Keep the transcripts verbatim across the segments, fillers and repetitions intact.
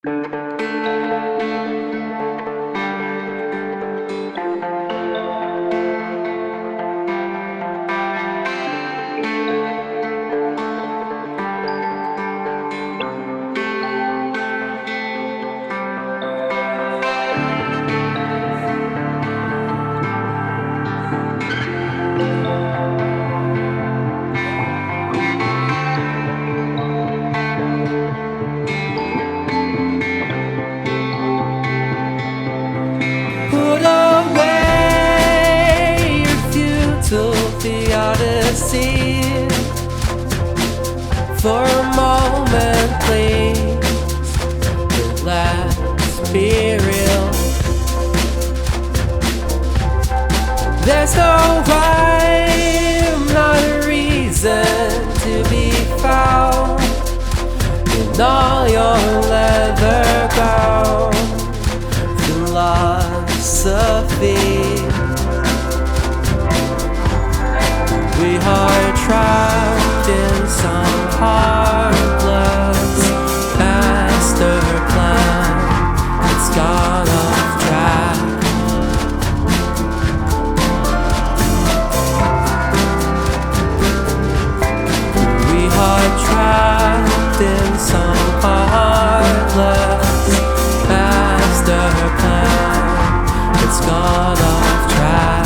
Put away your futile theodicy. For a moment, please, let's be real. There's no rhyme, not a reason to be found in all your leather gown philosophy. We are trapped in some heartless master plan. It's gone off track. We are trapped in some heartless master plan. It's gone off track.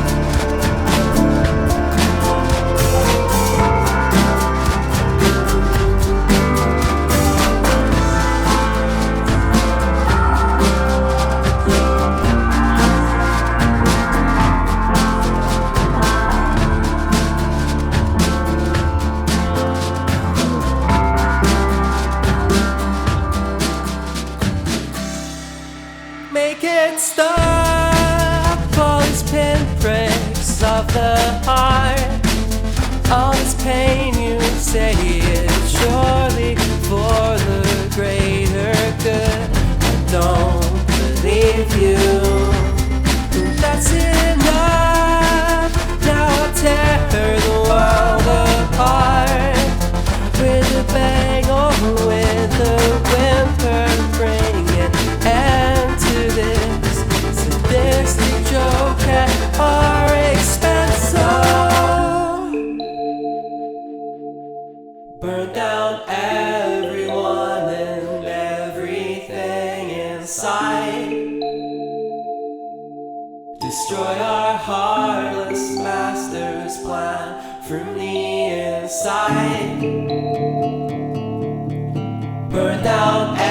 Make it stop, all these pinpricks of the heart. All this pain you say is surely for the greater good. I don't believe you. That's enough. Now I'll tear the world apart with a bang or with a whimper. Bring it end to this sadistic joke at our expense. Oh, burn down everyone and everything inside. Destroy our heartless master's plan from the inside. Burn down